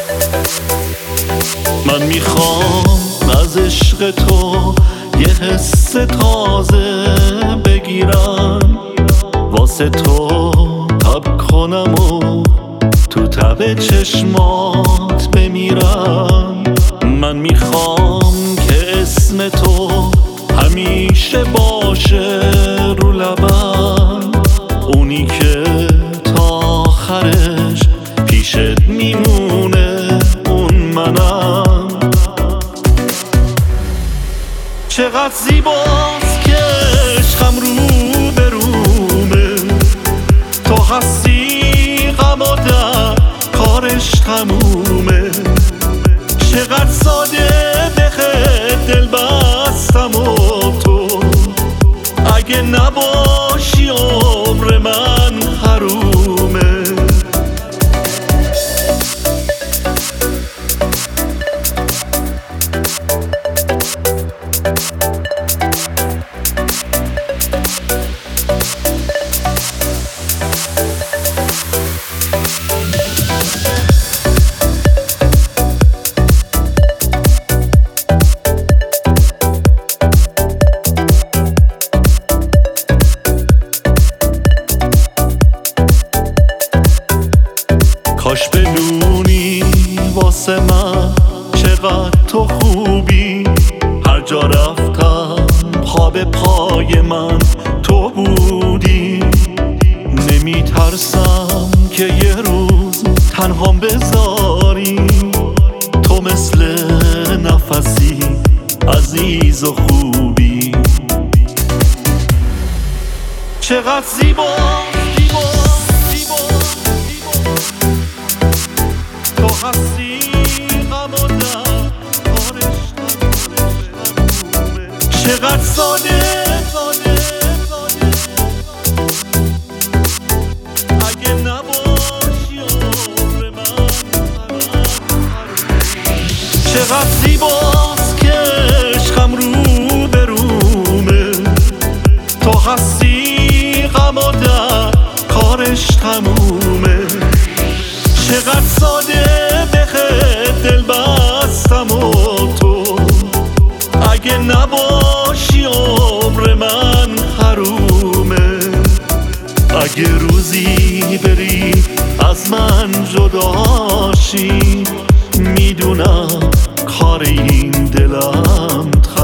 من میخوام از عشق تو یه حس تازه بگیرم، واسه تو تب کنم و تو تب چشمات بمیرم. من میخوام که اسم تو همیشه باشه رو لبم، اونی که تا آخرش پیشت میمونه اون منم. چقدر زیباست که عشقم رو به رومه، تو هستی غم و در کارش تمومه. چقدر ساده به دل بستم و تو اگه نباشی عمر من حرومه. کاش بدونی واسه من چقدر تو خوبی، هر جا رفتم خواب پای من تو بودی. نمیترسم که یه روز تنهام بذاری، تو مثل نفسی عزیز و خوبی. چقدر زیبا تو هستی غم و در کارش تمومه. چقدر ساده اگه نباشی عمر من چقدر زیباست که عشقم رو به رومه، تو هستی غم و در کارش تمومه. چقدر ساده به دل بستم و تو اگه نباشی عمر من حرومه. اگه روزی بری از من جداشی، میدونم کار این دلم